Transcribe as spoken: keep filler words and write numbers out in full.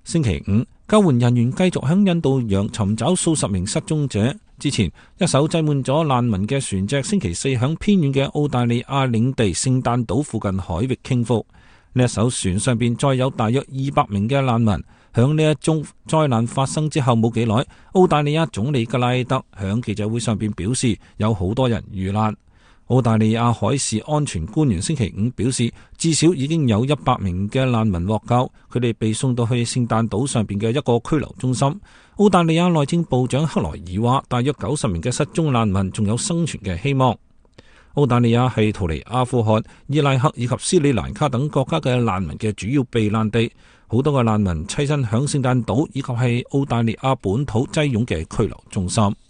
星期五，救援人員繼續響印度洋尋找數十名失蹤者。之前，一艘載滿咗難民嘅船隻星期四響偏遠嘅澳大利亞領地聖誕島附近海域傾覆。呢一艘船上邊載有大約二百名嘅難民。響呢一宗災難發生之後冇幾耐，澳大利亞總理格拉德響記者會上邊表示，有好多人遇難。澳大利亞海事安全官員星期五表示，至少已經有一百名嘅難民獲救，佢哋被送到去聖誕島上邊嘅一個拘留中心。澳大利亞內政部長克萊爾話，大約九十名嘅失蹤難民仲有生存嘅希望。澳大利亞係逃離阿富汗、伊拉克以及斯里蘭卡等國家嘅難民嘅主要避難地，好多嘅難民棲身響聖誕島以及係澳大利亞本土擠擁嘅拘留中心。